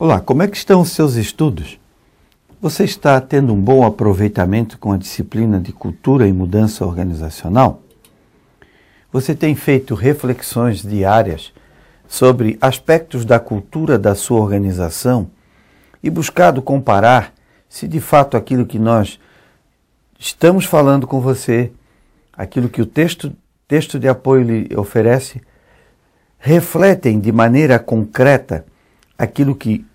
Olá, como é que estão os seus estudos? Você está tendo um bom aproveitamento com a disciplina de Cultura e Mudança Organizacional? Você tem feito reflexões diárias sobre aspectos da cultura da sua organização e buscado comparar se de fato aquilo que nós estamos falando com você, aquilo que o texto de apoio lhe oferece, refletem de maneira concreta aquilo que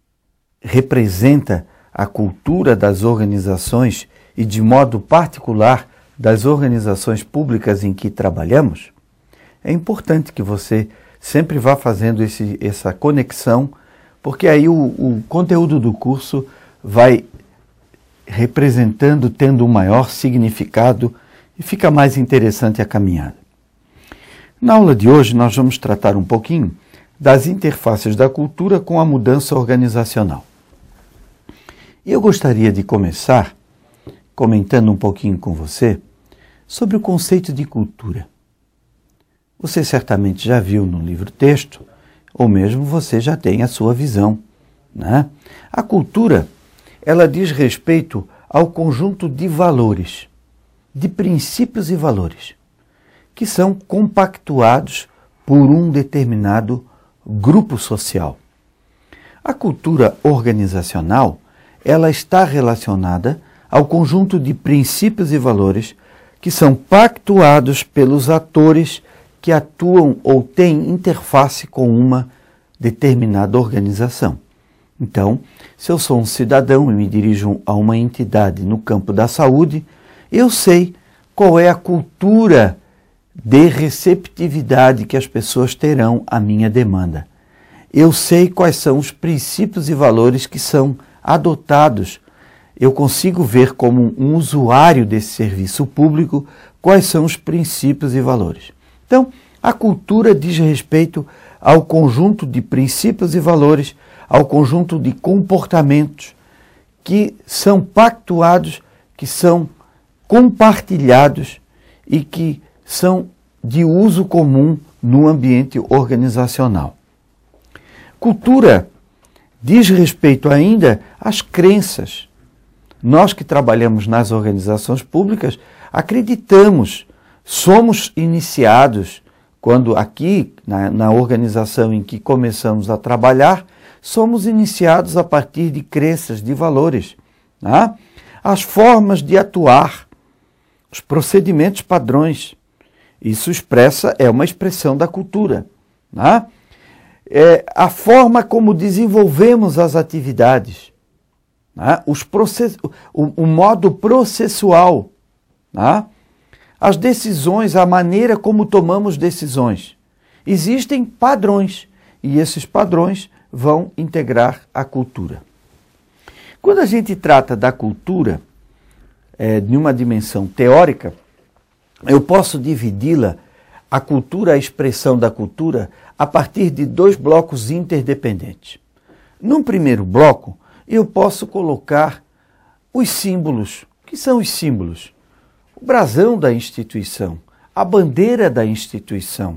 representa a cultura das organizações e, de modo particular, das organizações públicas em que trabalhamos? É importante que você sempre vá fazendo essa conexão, porque aí o conteúdo do curso vai representando, tendo um maior significado e fica mais interessante a caminhada. Na aula de hoje nós vamos tratar um pouquinho das interfaces da cultura com a mudança organizacional. E eu gostaria de começar comentando um pouquinho com você sobre o conceito de cultura. Você certamente já viu no livro-texto, ou mesmo você já tem a sua visão, né? A cultura, ela diz respeito ao conjunto de valores, de princípios e valores, que são compactuados por um determinado grupo social. A cultura organizacional, ela está relacionada ao conjunto de princípios e valores que são pactuados pelos atores que atuam ou têm interface com uma determinada organização. Então, se eu sou um cidadão e me dirijo a uma entidade no campo da saúde, eu sei qual é a cultura de receptividade que as pessoas terão à minha demanda. Eu sei quais são os princípios e valores que são adotados. Eu consigo ver como um usuário desse serviço público quais são os princípios e valores. Então, a cultura diz respeito ao conjunto de princípios e valores, ao conjunto de comportamentos que são pactuados, que são compartilhados e que são de uso comum no ambiente organizacional. Cultura diz respeito ainda às crenças. Nós que trabalhamos nas organizações públicas acreditamos, somos iniciados, quando aqui, na organização em que começamos a trabalhar, somos iniciados a partir de crenças, de valores, né? As formas de atuar, os procedimentos padrões. Isso é uma expressão da cultura, né? A forma como desenvolvemos as atividades, né? O modo processual, né? As decisões, a maneira como tomamos decisões. Existem padrões e esses padrões vão integrar a cultura. Quando a gente trata da cultura de uma dimensão teórica, eu posso dividi-la, a cultura, a expressão da cultura, a partir de dois blocos interdependentes. Num primeiro bloco, eu posso colocar os símbolos. O que são os símbolos? O brasão da instituição, a bandeira da instituição,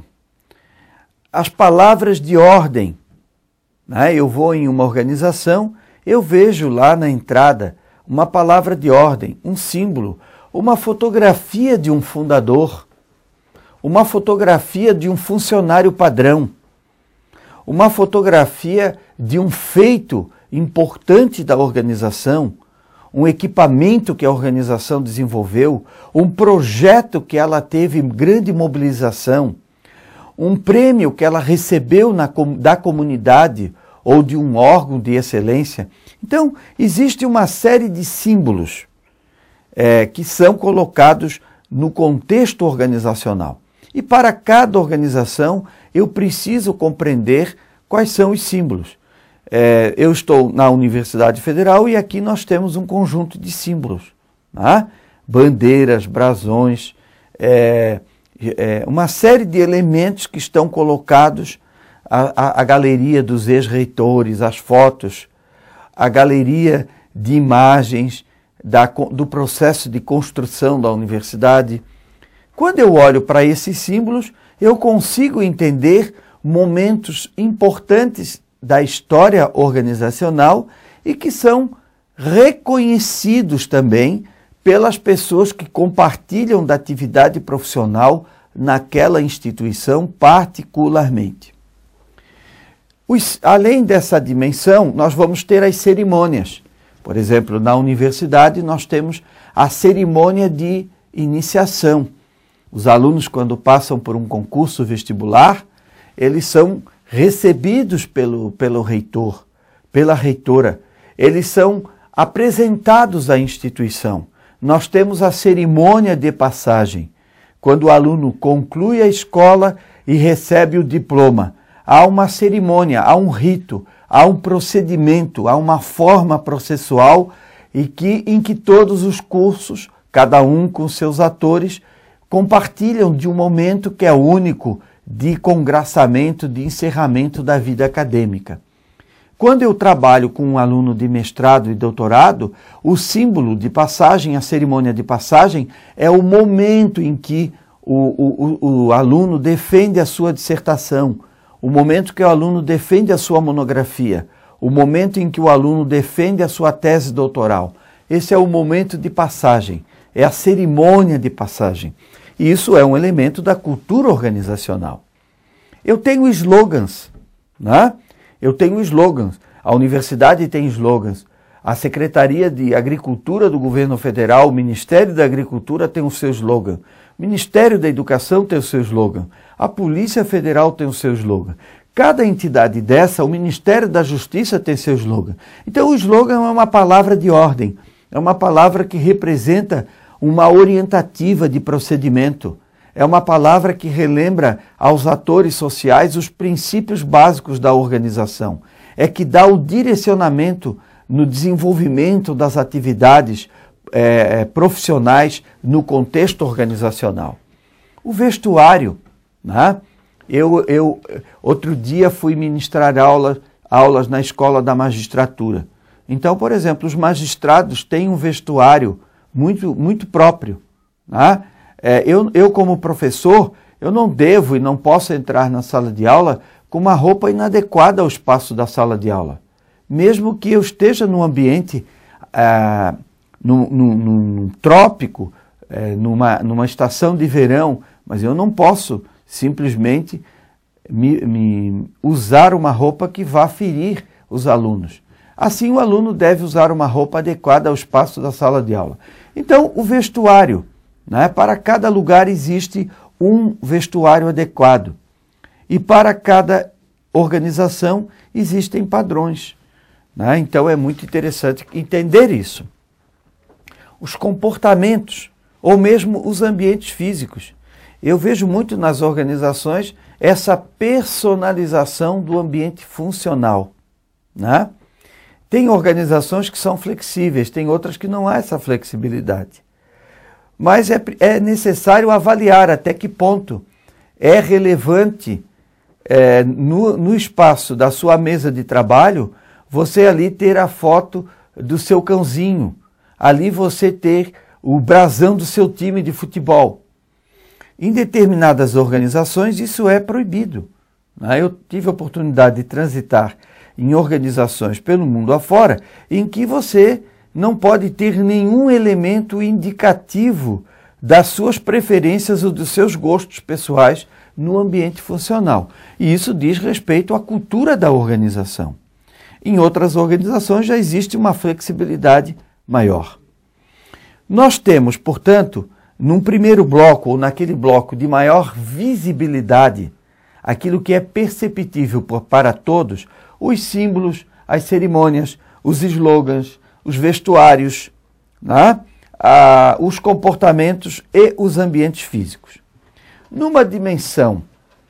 as palavras de ordem. Né? Eu vou em uma organização, eu vejo lá na entrada uma palavra de ordem, um símbolo, uma fotografia de um fundador, uma fotografia de um funcionário padrão, uma fotografia de um feito importante da organização, um equipamento que a organização desenvolveu, um projeto que ela teve grande mobilização, um prêmio que ela recebeu da comunidade ou de um órgão de excelência. Então, existe uma série de símbolos que são colocados no contexto organizacional. E para cada organização, eu preciso compreender quais são os símbolos. Eu estou na Universidade Federal e aqui nós temos um conjunto de símbolos, né? Bandeiras, brasões, uma série de elementos que estão colocados, a galeria dos ex-reitores, as fotos, a galeria de imagens do processo de construção da universidade. Quando eu olho para esses símbolos, eu consigo entender momentos importantes da história organizacional e que são reconhecidos também pelas pessoas que compartilham da atividade profissional naquela instituição particularmente. Além dessa dimensão, nós vamos ter as cerimônias. Por exemplo, na universidade nós temos a cerimônia de iniciação. Os alunos, quando passam por um concurso vestibular, eles são recebidos pelo reitor, pela reitora. Eles são apresentados à instituição. Nós temos a cerimônia de passagem. Quando o aluno conclui a escola e recebe o diploma, há uma cerimônia, há um rito, há um procedimento, há uma forma processual em que todos os cursos, cada um com seus atores, compartilham de um momento que é único de congraçamento, de encerramento da vida acadêmica. Quando eu trabalho com um aluno de mestrado e doutorado, o símbolo de passagem, a cerimônia de passagem, é o momento em que o aluno defende a sua dissertação, o momento que o aluno defende a sua monografia, o momento em que o aluno defende a sua tese doutoral. Esse é o momento de passagem, é a cerimônia de passagem. E isso é um elemento da cultura organizacional. Eu tenho slogans, né? Eu tenho slogans. A universidade tem slogans. A Secretaria de Agricultura do Governo Federal, o Ministério da Agricultura tem o seu slogan. O Ministério da Educação tem o seu slogan. A Polícia Federal tem o seu slogan. Cada entidade dessa, o Ministério da Justiça tem seu slogan. Então o slogan é uma palavra de ordem, é uma palavra que representa uma orientativa de procedimento. É uma palavra que relembra aos atores sociais os princípios básicos da organização. É que dá o direcionamento no desenvolvimento das atividades profissionais no contexto organizacional. O vestuário, né? Eu outro dia fui ministrar aulas na escola da magistratura. Então, por exemplo, os magistrados têm um vestuário muito próprio, né? Eu, como professor, eu não devo e não posso entrar na sala de aula com uma roupa inadequada ao espaço da sala de aula. Mesmo que eu esteja num ambiente, num trópico, numa estação de verão, mas eu não posso simplesmente usar uma roupa que vá ferir os alunos. Assim, o aluno deve usar uma roupa adequada ao espaço da sala de aula. Então, o vestuário, né? Para cada lugar existe um vestuário adequado. E para cada organização existem padrões, né? Então, é muito interessante entender isso. Os comportamentos, ou mesmo os ambientes físicos. Eu vejo muito nas organizações essa personalização do ambiente funcional, né? Tem organizações que são flexíveis, tem outras que não há essa flexibilidade. Mas é necessário avaliar até que ponto é relevante no espaço da sua mesa de trabalho você ali ter a foto do seu cãozinho, ali você ter o brasão do seu time de futebol. Em determinadas organizações isso é proibido. Eu tive a oportunidade de transitar em organizações pelo mundo afora, em que você não pode ter nenhum elemento indicativo das suas preferências ou dos seus gostos pessoais no ambiente funcional. E isso diz respeito à cultura da organização. Em outras organizações já existe uma flexibilidade maior. Nós temos, portanto, num primeiro bloco, ou naquele bloco de maior visibilidade, aquilo que é perceptível para todos, os símbolos, as cerimônias, os slogans, os vestuários, né? Os comportamentos e os ambientes físicos. Numa dimensão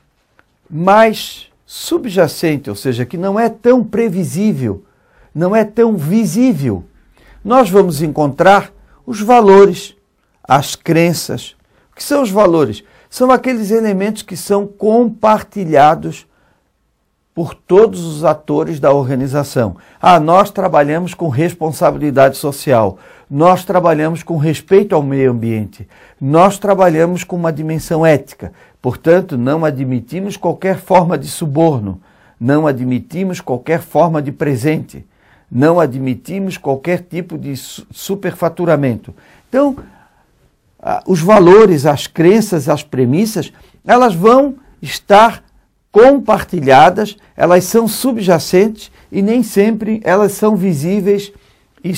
mais subjacente, ou seja, que não é tão previsível, não é tão visível, nós vamos encontrar os valores, as crenças. O que são os valores? São aqueles elementos que são compartilhados por todos os atores da organização. Nós trabalhamos com responsabilidade social, nós trabalhamos com respeito ao meio ambiente, nós trabalhamos com uma dimensão ética, portanto, não admitimos qualquer forma de suborno, não admitimos qualquer forma de presente, não admitimos qualquer tipo de superfaturamento. Então, os valores, as crenças, as premissas, elas vão estar compartilhadas, elas são subjacentes e nem sempre elas são visíveis e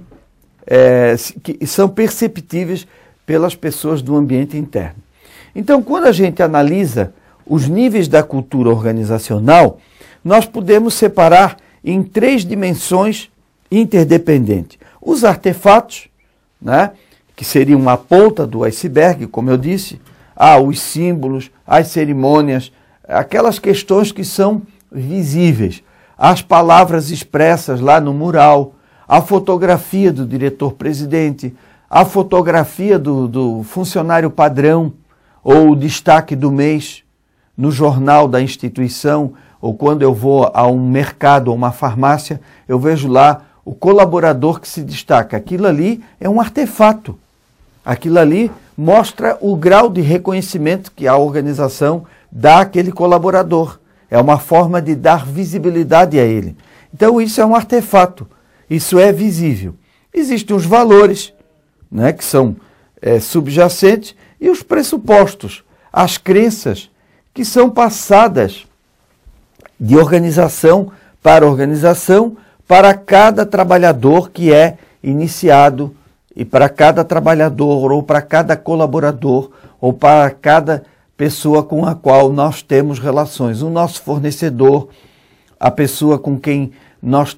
são perceptíveis pelas pessoas do ambiente interno. Então, quando a gente analisa os níveis da cultura organizacional, nós podemos separar em 3 dimensões interdependentes. Os artefatos, né, que seriam a ponta do iceberg, como eu disse, os símbolos, as cerimônias, aquelas questões que são visíveis, as palavras expressas lá no mural, a fotografia do diretor-presidente, a fotografia do funcionário padrão ou o destaque do mês no jornal da instituição, ou quando eu vou a um mercado ou uma farmácia, eu vejo lá o colaborador que se destaca. Aquilo ali é um artefato. Aquilo ali mostra o grau de reconhecimento que a organização dá àquele colaborador. É uma forma de dar visibilidade a ele. Então isso é um artefato. Isso é visível. Existem os valores, né, que são subjacentes, e os pressupostos, as crenças, que são passadas de organização para cada trabalhador que é iniciado, e para cada trabalhador, ou para cada colaborador, ou para cada pessoa com a qual nós temos relações. O nosso fornecedor, a pessoa com quem nós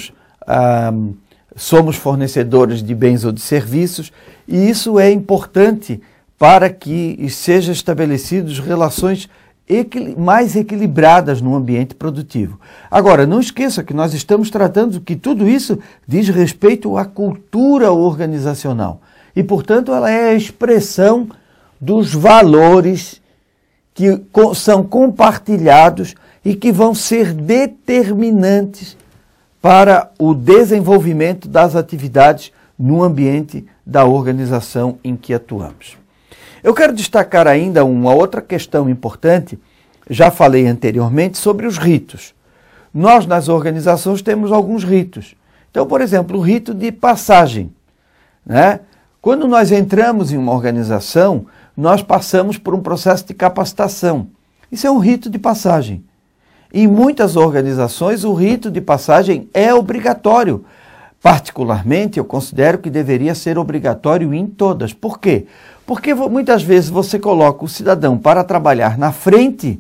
somos fornecedores de bens ou de serviços, e isso é importante para que sejam estabelecidas relações mais equilibradas no ambiente produtivo. Agora, não esqueça que nós estamos tratando que tudo isso diz respeito à cultura organizacional. E, portanto, ela é a expressão dos valores que são compartilhados e que vão ser determinantes para o desenvolvimento das atividades no ambiente da organização em que atuamos. Eu quero destacar ainda uma outra questão importante, já falei anteriormente, sobre os ritos. Nós, nas organizações, temos alguns ritos. Então, por exemplo, o rito de passagem, né? Quando nós entramos em uma organização, nós passamos por um processo de capacitação. Isso é um rito de passagem. Em muitas organizações, o rito de passagem é obrigatório. Particularmente, eu considero que deveria ser obrigatório em todas. Por quê? Porque muitas vezes você coloca o cidadão para trabalhar na frente,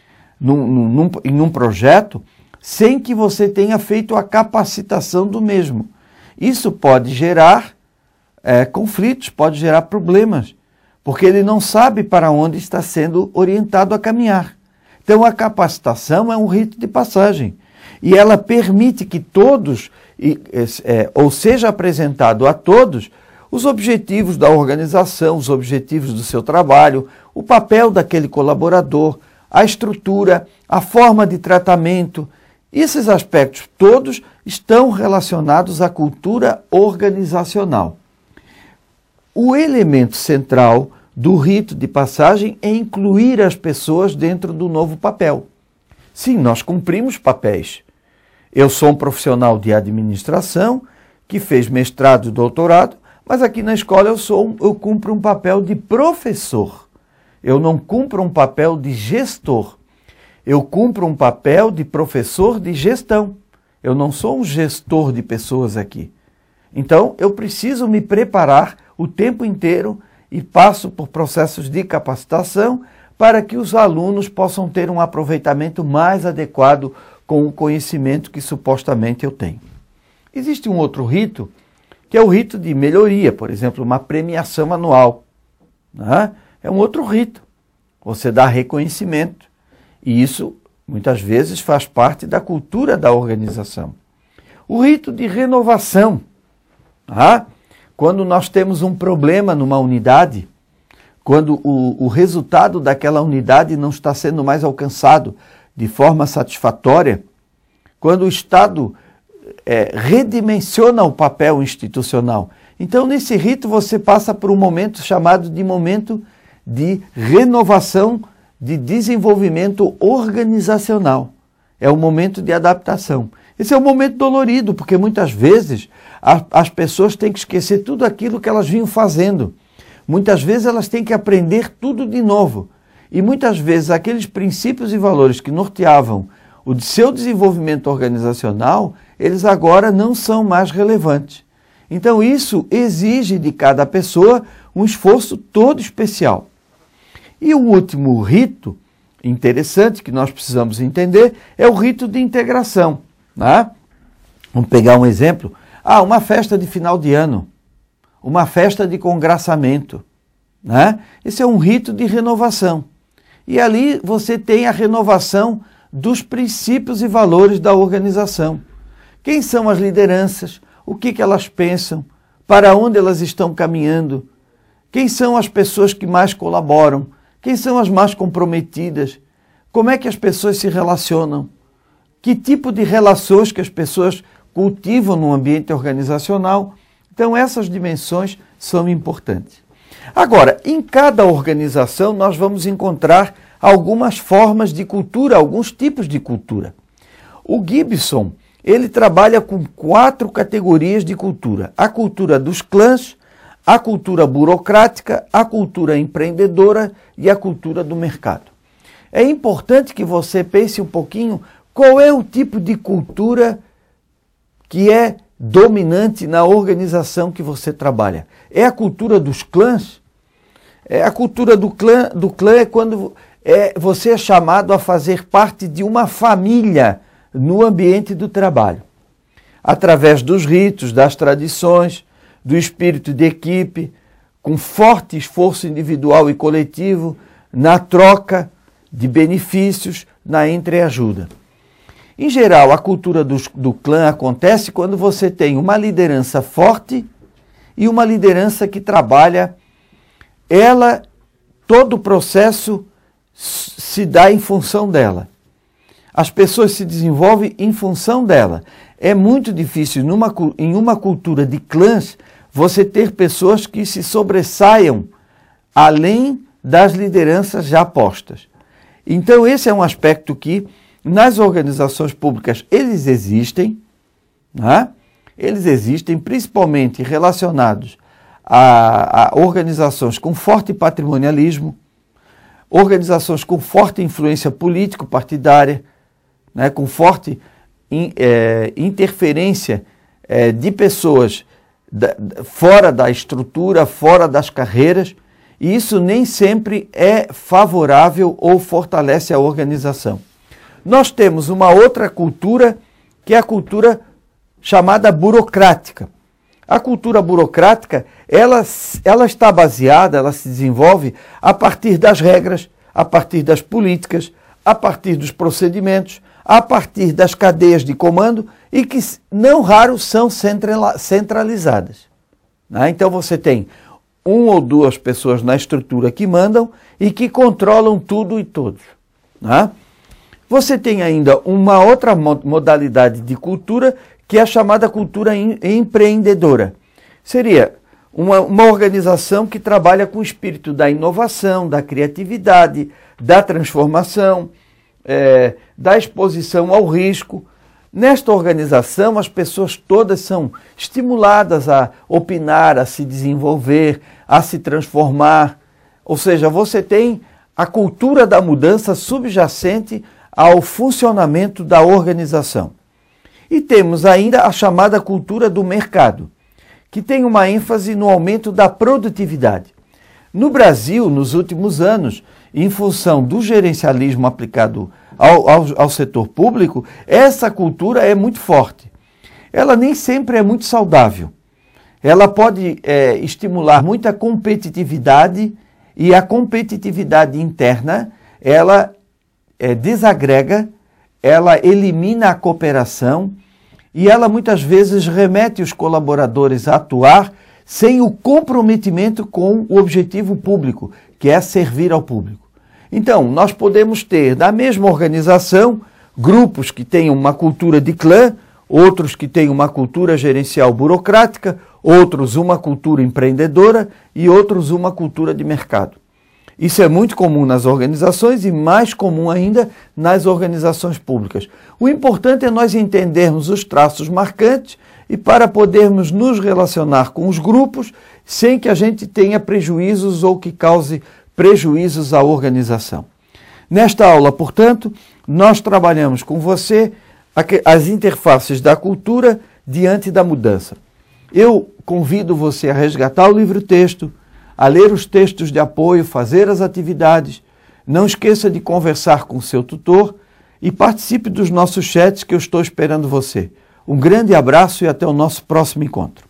em um projeto, sem que você tenha feito a capacitação do mesmo. Isso pode gerar conflitos, pode gerar problemas, porque ele não sabe para onde está sendo orientado a caminhar. Então, a capacitação é um rito de passagem e ela permite que todos, ou seja apresentado a todos, os objetivos da organização, os objetivos do seu trabalho, o papel daquele colaborador, a estrutura, a forma de tratamento. Esses aspectos todos estão relacionados à cultura organizacional. O elemento central do rito de passagem é incluir as pessoas dentro do novo papel. Sim, nós cumprimos papéis. Eu sou um profissional de administração que fez mestrado e doutorado, mas aqui na escola eu cumpro um papel de professor. Eu não cumpro um papel de gestor. Eu cumpro um papel de professor de gestão. Eu não sou um gestor de pessoas aqui. Então, eu preciso me preparar o tempo inteiro e passo por processos de capacitação para que os alunos possam ter um aproveitamento mais adequado com o conhecimento que supostamente eu tenho. Existe um outro rito, que é o rito de melhoria, por exemplo, uma premiação anual, né? É um outro rito. Você dá reconhecimento. E isso, muitas vezes, faz parte da cultura da organização. O rito de renovação. Tá? Quando nós temos um problema numa unidade, quando o resultado daquela unidade não está sendo mais alcançado de forma satisfatória, quando o Estado redimensiona o papel institucional. Então, nesse rito, você passa por um momento chamado de momento de renovação, de desenvolvimento organizacional. é um momento de adaptação. Esse é um momento dolorido, porque muitas vezes as pessoas têm que esquecer tudo aquilo que elas vinham fazendo. Muitas vezes elas têm que aprender tudo de novo. E muitas vezes aqueles princípios e valores que norteavam o seu desenvolvimento organizacional, eles agora não são mais relevantes. Então isso exige de cada pessoa um esforço todo especial. E o último rito interessante que nós precisamos entender é o rito de integração. Né? Vamos pegar um exemplo. Uma festa de final de ano, uma festa de congraçamento. Né? Esse é um rito de renovação. E ali você tem a renovação dos princípios e valores da organização. Quem são as lideranças? O que elas pensam? Para onde elas estão caminhando? Quem são as pessoas que mais colaboram? Quem são as mais comprometidas? Como é que as pessoas se relacionam? Que tipo de relações que as pessoas cultivam no ambiente organizacional? Então, essas dimensões são importantes. Agora, em cada organização nós vamos encontrar algumas formas de cultura, alguns tipos de cultura. O Gibson, ele trabalha com 4 categorias de cultura. A cultura dos clãs, a cultura burocrática, a cultura empreendedora e a cultura do mercado. É importante que você pense um pouquinho qual é o tipo de cultura que é dominante na organização que você trabalha. É a cultura dos clãs? A cultura do clã é quando você é chamado a fazer parte de uma família no ambiente do trabalho. Através dos ritos, das tradições, do espírito de equipe, com forte esforço individual e coletivo, na troca de benefícios, na entreajuda. Em geral, a cultura do clã acontece quando você tem uma liderança forte e uma liderança que trabalha, todo o processo se dá em função dela. As pessoas se desenvolvem em função dela. É muito difícil, em uma cultura de clãs, você ter pessoas que se sobressaiam além das lideranças já postas. Então, esse é um aspecto que, nas organizações públicas, eles existem, né? Eles existem principalmente relacionados a organizações com forte patrimonialismo, organizações com forte influência político-partidária, né? Com forte interferência de pessoas fora da estrutura, fora das carreiras, e isso nem sempre é favorável ou fortalece a organização. Nós temos uma outra cultura, que é a cultura chamada burocrática. A cultura burocrática, ela está baseada, ela se desenvolve a partir das regras, a partir das políticas, a partir dos procedimentos, a partir das cadeias de comando e que, não raro, são centralizadas. Né? Então você tem 1 ou 2 pessoas na estrutura que mandam e que controlam tudo e todos. Né? Você tem ainda uma outra modalidade de cultura, que é a chamada cultura empreendedora. Seria uma organização que trabalha com o espírito da inovação, da criatividade, da transformação, da exposição ao risco. Nesta organização, as pessoas todas são estimuladas a opinar, a se desenvolver, a se transformar. Ou seja, você tem a cultura da mudança subjacente ao funcionamento da organização. E temos ainda a chamada cultura do mercado, que tem uma ênfase no aumento da produtividade. No Brasil, nos últimos anos, em função do gerencialismo aplicado ao setor público, essa cultura é muito forte. Ela nem sempre é muito saudável. Ela pode estimular muita competitividade, e a competitividade interna, ela desagrega, ela elimina a cooperação e ela muitas vezes remete os colaboradores a atuar sem o comprometimento com o objetivo público, que é servir ao público. Então, nós podemos ter, da mesma organização, grupos que tenham uma cultura de clã, outros que tenham uma cultura gerencial burocrática, outros uma cultura empreendedora e outros uma cultura de mercado. Isso é muito comum nas organizações e mais comum ainda nas organizações públicas. O importante é nós entendermos os traços marcantes e para podermos nos relacionar com os grupos sem que a gente tenha prejuízos ou que cause prejuízos à organização. Nesta aula, portanto, nós trabalhamos com você as interfaces da cultura diante da mudança. Eu convido você a resgatar o livro-texto, a ler os textos de apoio, fazer as atividades. Não esqueça de conversar com o seu tutor e participe dos nossos chats que eu estou esperando você. Um grande abraço e até o nosso próximo encontro.